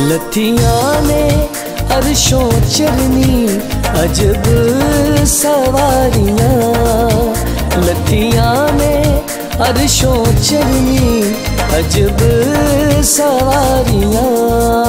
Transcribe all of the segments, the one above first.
लथियां ने अरशों चरनी अजब सवारियां, लथियां ने अरशों चरनी अजब सवारियां।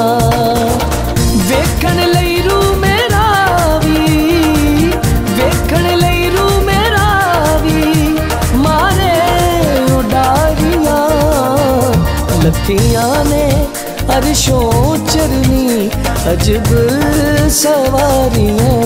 वेखण लई रू मेरा वी, वेखण लई रू मेरा वी मारे उडारियां। लथियां ने अरशों चरनी अजब सवारियां।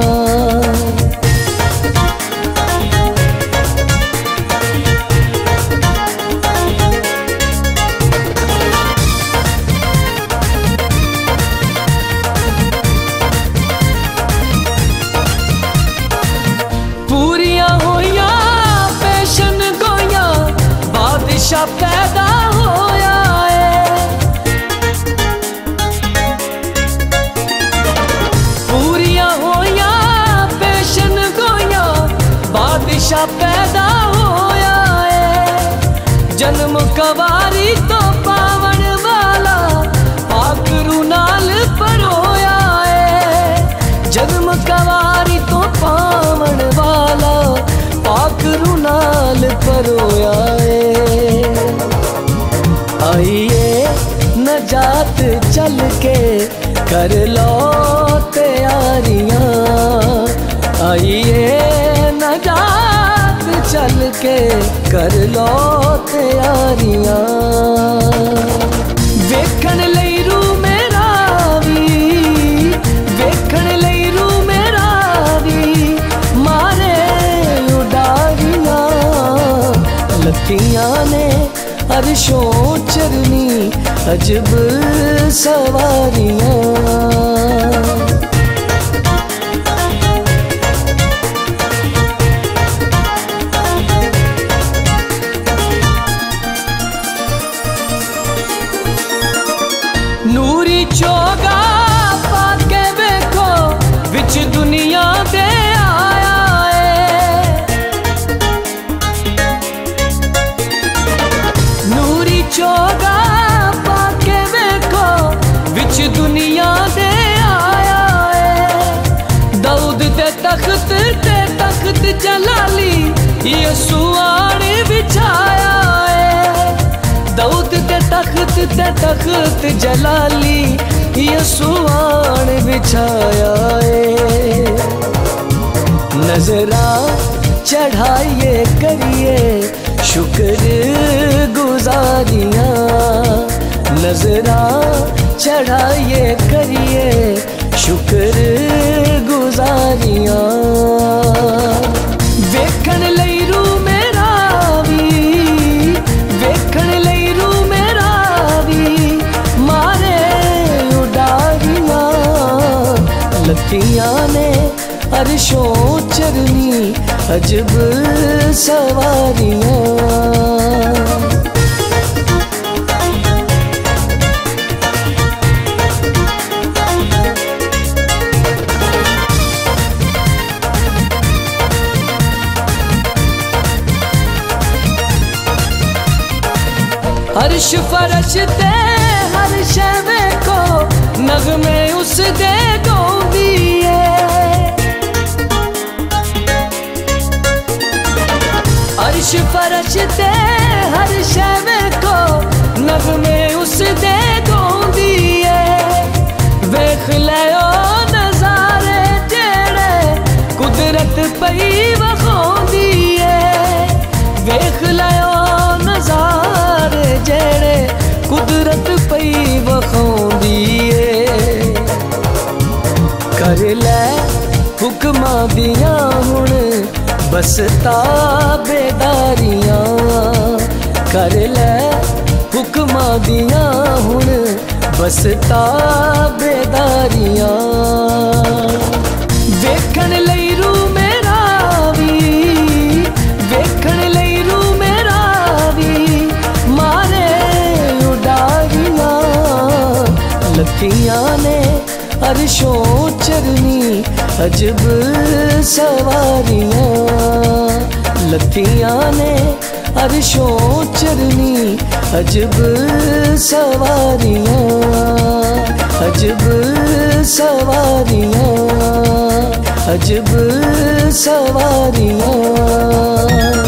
पूरियां होया पैशन गोया बादशाह पैदा होया है। पूरियां होया पैशन गोया बादशाह पैदा होया है। जन्म कवारी तो पावन वाला पाकरू नाल परोया है। जन्म कवारी तो पावन वाला पाकरू नाल परोया है। आइए नजात चल के कर लो तैयारियां, आइए नजात चल के कर लो तैयारियां। वेखण लई रू मेरा वी, वेखण लई रू मेरा वी मारे उडारियां। लथियां ने अरशों चरनी अजब सवारियां। नूरी चोगा पाके वेखो विच दुनिया दे आया है। नूरी चोगा पाके वेखो विच दुनिया दे आया है। दाऊद दे तख्त जलाली यसुआण बिछाया है। दाऊद दे तख्त जलाली यसुआण बिछाया है। नजरा चढ़ाइए करिए शुक्र गुजारियां, नजरा चढ़ाइए करिए शुक्र गुजारियां। वेखण लई रू मेरा वी, वेखण लई रू मेरा वी मारे उडारियां। लथियां ने अरशों चरनी अजब सवारियां। अर्श फरश ते हर शैवे को नगमे उस दे गौंदी है। अर्श फरश ते हर शैवे को नगमे उस दे गौंदी है। वेख लियो नजारे जेड़े कुदरत पई वखौंदी है। वेख लियो नजारे जेड़े कुदरत पई वखौंदी है। कर लै हुक्मां दियां हुण बस ताबेदारियां, कर लै हुक्मां दियां हुण बस ताबेदारियां। वेखण लई रू मेरा वी, वेखण लई रू मेरा वी मारे उडारियां। लथियां ने अरशों चरनी अजब सवारियां। लथियां ने अरशों चरनी अजब सवारियां, अजब सवारियां, अजब सवारियां।